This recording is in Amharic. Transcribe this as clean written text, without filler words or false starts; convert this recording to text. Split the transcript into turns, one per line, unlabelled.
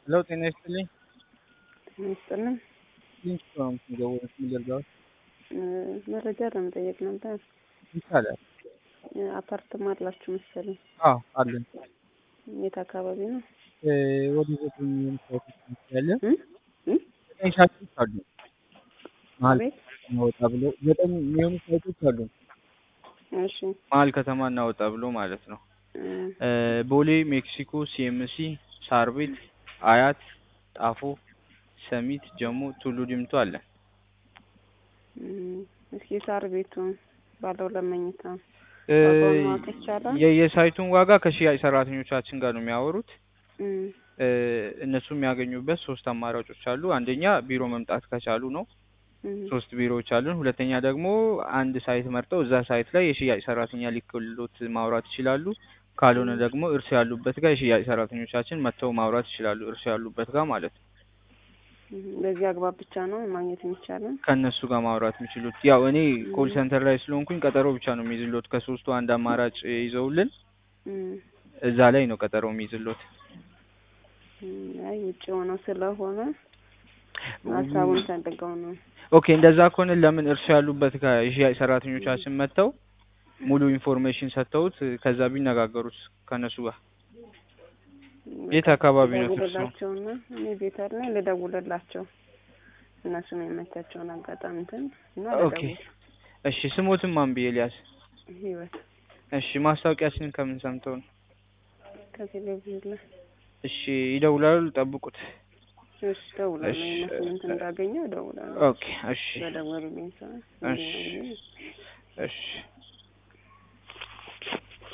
ለውጥ ይነስልኝ
ይስጥልን።
ሊንክቶን የሚደውሉት የሚደርጋው
መረጃ ለመጠየቅ ነበር።
ይቻላል።
አፓርትማ አላችሁ መሰለኝ።
አዎ አለን።
የት አካባቢ ነው?
ወደ ዘጠኝ የሚሆኑ ሳይቶች ያለ
እ እ
ዘጠኝ ሳይቶች አሉ። መሀል
አቤት።
እናወጣ ብሎ ዘጠኝ የሚሆኑ ሳይቶች አሉ።
እሺ።
መሀል ከተማ እናወጣ ብሎ ማለት ነው። ቦሌ፣ ሜክሲኮ፣ ሲኤምሲ፣ ሳር ቤት፣ አያት፣ ጣፎ፣ ሰሚት፣ ጀሞ፣ ቱሉ ዲምቱ አለ።
እስኪ ሳር ቤቱን ባለው ለመኝታ ዋጋውን ማወቅ ይቻላል?
የሳይቱን ዋጋ ከሽያጭ ሰራተኞቻችን ጋር ነው የሚያወሩት። እነሱ የሚያገኙበት ሶስት አማራጮች አሉ። አንደኛ ቢሮ መምጣት ከቻሉ ነው። ሶስት ቢሮዎች አሉን። ሁለተኛ ደግሞ አንድ ሳይት መርጠው እዛ ሳይት ላይ የሽያጭ ሰራተኛ ሊክሉት ማውራት ይችላሉ። ካልሆነ ደግሞ እርሱ ያሉበት ጋር የሽያጭ ሰራተኞቻችን መጥተው ማውራት ይችላሉ። እርሱ ያሉበት ጋር ማለት ነው።
በዚህ አግባብ ብቻ ነው ማግኘት የሚቻለው?
ከእነሱ ጋር ማውራት የሚችሉት ያው እኔ ኮል ሴንተር ላይ ስለሆንኩኝ ቀጠሮ ብቻ ነው የሚይዝሎት። ከሶስቱ አንድ አማራጭ ይዘውልን እዛ ላይ ነው ቀጠሮ የሚይዝሎት።
አይ ውጭ ሆነው ስለሆነ ሀሳቡን ፈልገው ነው።
ኦኬ እንደዛ ከሆነ ለምን እርሱ ያሉበት ጋር የሽያጭ ሰራተኞቻችን መጥተው ሙሉ ኢንፎርሜሽን ሰጥተውት ከዛ ቢነጋገሩት ከነሱ ጋር። የት አካባቢ ነው እርሱ?
እኔ ቤት አለ ልደውልላቸው እነሱ ነው የሚመቻቸውን አጋጣሚ እንትን እና
ኦኬ እሺ። ስሞትም ማን ብዬ ሊያዝ?
ህይወት።
እሺ ማስታወቂያችንን ከምን ሰምተው ነው?
ከቴሌቪዥን ላይ።
እሺ ይደውላሉ፣ ጠብቁት።
እሺ ደውላለሁ። እነሱን እንትን እንዳገኘው እደውላለሁ።
ኦኬ እሺ።
በደወሉልኝ ሰዓት
እሺ እሺ